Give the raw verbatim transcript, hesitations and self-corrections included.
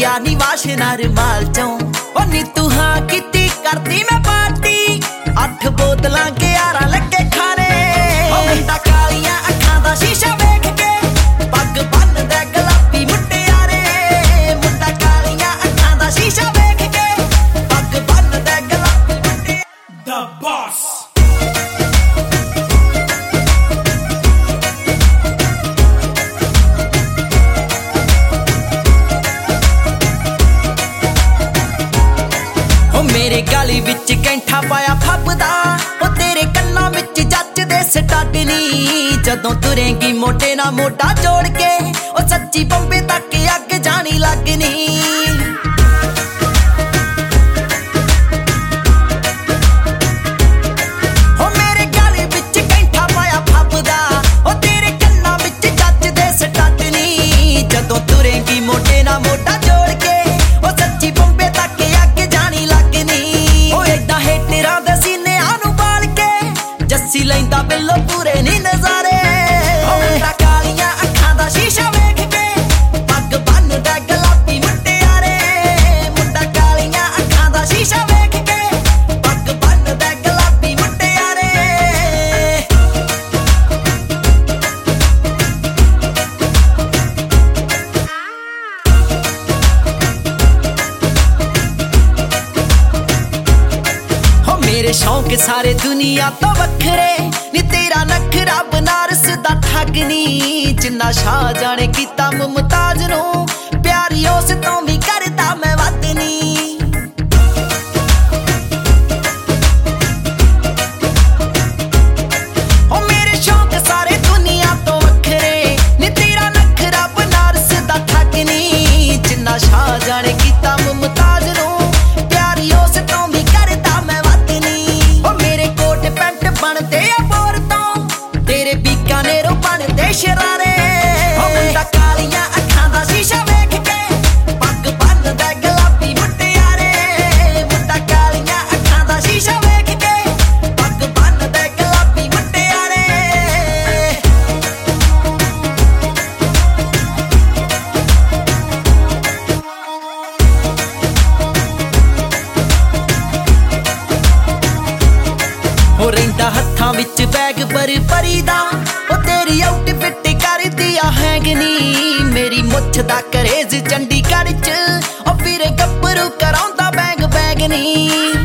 ਆ ਨੀ ਵਾਸ਼ਨਾ ਰੁਮਾਲ ਚੋਂ ਉਹ ਨੀ ਤੂੰ ਹਾਂ ਕੀਤੀ ਕਰਦੀ ਮੈਂ ਪਾਰਟੀ ਅੱਠ ਬੋਤਲਾਂ ਗਿਆਰਾਂ ਲੱਗੇ ਖਾਣੇ ਉਹ ਮੁੰਡਾ ਕਾਲੀਆਂ ਅੱਖਾਂ ਦਾ ਸ਼ੀਸ਼ਾ ਵੇਖ ਕੇ ਪੱਗ ਬੰਨਦਾ ਗੁਲਾਬੀ ਮੁਟਿਆਰੇ ਮੁੰਡਾ ਕਾਲੀਆਂ ਅੱਖਾਂ ਦਾ ਸ਼ੀਸ਼ਾ ਵੇਖ ਕੇ ਪੱਗ ਬੰਨਦਾ ਗੁਲਾਬੀ ਮੁਟਿਆਰੇ The Boss मेरे गाली विच कैंठा पाया फबदा ओ तेरे कन्ना विच जचदे स्टड नी जदों तुरेंगी मोटे ना मोटा जोड़ के ओ सच्ची बंबे तक अग जानी लगनी ओ मेरे गाली विच कैंठा पाया फबदा ओ तेरे कन्ना विच जचदे स्टड नी जदों तुरेंगी मोटे ना मोटा जोड़ के ओ सच्ची बंबे तक अग जानी लगनी जस्सी लैंदा बिल्लो पूरे नी नजारे मुंडा कालियां अखां दा शीशा वेख के पग बन्नदा गुलाबी मुटियारे मुंडा कालियां अखां दा शीशा वेख के पग बन्नदा गुलाबी मुटियारे हो मेरे शौक सारे दुनिया तो वखरे नी तेरा नखरा बनारस दा ठग नी जिन्ना शाह जाने कीता मुमताज नू प्यारी उस तो भी करदा मैं वध नी ओ मेरे शौक सारे दुनिया तो वखरे नी तेरा नखरा बनारस दा ठग नी जिन्ना शाह जाने कीता मुमताज नू प्यारी उस तो भी करदा मैं वध नी ओ मेरे कोट पैंट बनदे तेरे बीकानेरों बनदे शरारे ओ मुंडा कालियां अखां दा शीशा वेख के पग बन्नदा गुलाबी मुटियारे मुंडा कालियां अखां दा शीशा वेख के पग बन्नदा गुलाबी मुटियारे हो रहिंदा हत्थां विच बैग भर भरी दा ओ तेरी आउटफिट करदी आ हैंगनी मेरी मुੱਛ दा करेज चंडीगढ़ च ओ फिर गब्बरू कराउंदा बैंग बैंग नी